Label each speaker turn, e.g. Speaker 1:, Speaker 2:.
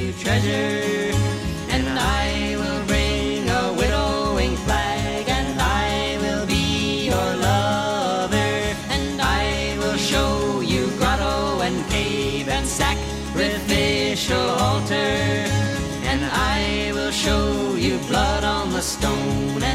Speaker 1: you treasure. And I will bring a widowing flag, and I will be your lover. And I will show you grotto and cave and sacrificial altar. And I will show you blood on the stone